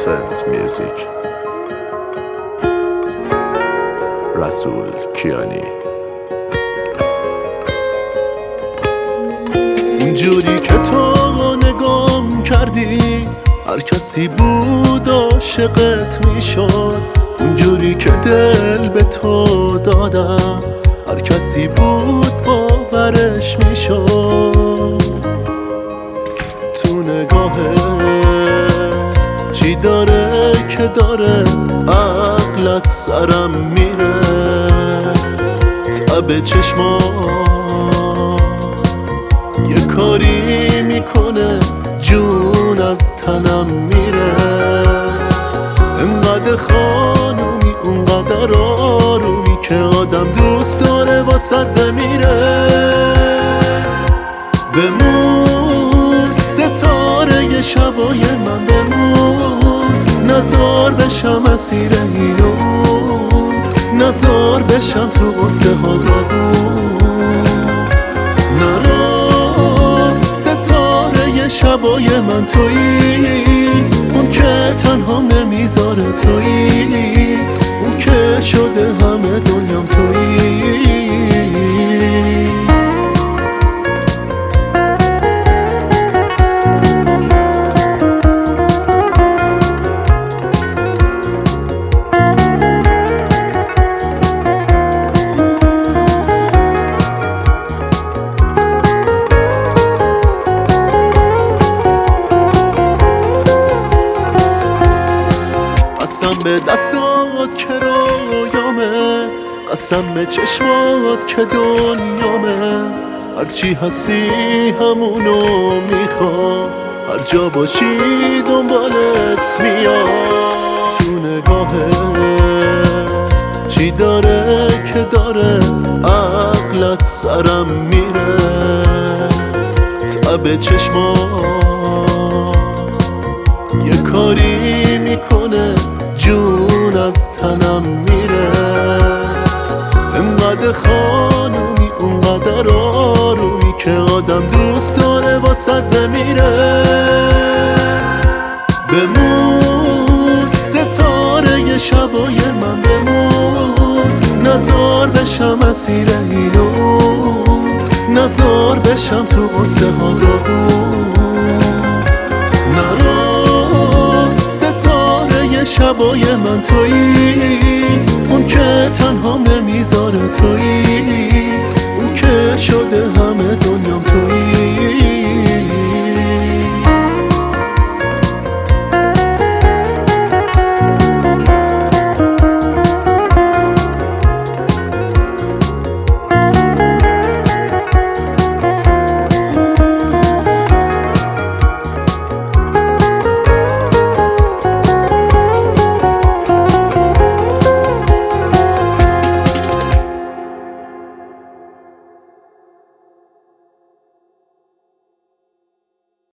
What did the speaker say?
Sens Music. رسول کیانی. اونجوری که تو نگام کردی هر کسی بود عاشقت میشد، اونجوری که دل به تو دادم هر کسی بود باورش میشد. تو نگاهت چی داره که داره عقل از سرم میره، تب چشمات یه کاری میکنه جون از تنم میره. انقدر خانومی اونقدر آرومی که آدم دوست داره واسد بمیره. بمون ستاره شبای من، بمون نزار بشم اسیر اینو، نزار بشم تو قصه ها داغون. نرا ستاره شبای من تویی، اون که تنها نمیذاره تویی، اون که شده همه دنیام تویی. قسم به دستات که رویامه، قسم به چشمات که دنیامه. هرچی هستی همونو میخوام، هر جا باشی دنبالت میام. تو نگاهت چی داره که داره عقل از سرم میره. تب چشمات یه کاری میکنه جون از تنم میره. انقدر خانومی اونقدر آرومی که آدم دوست داره واسد بمیره. بمون ستاره شبای من، بمون نزار بشم اسیر اینو، نزار بشم تو قصه ها داغون. نرا ستاره شبای من تویی، اون که تنها نمیذاره تویی، اون که شده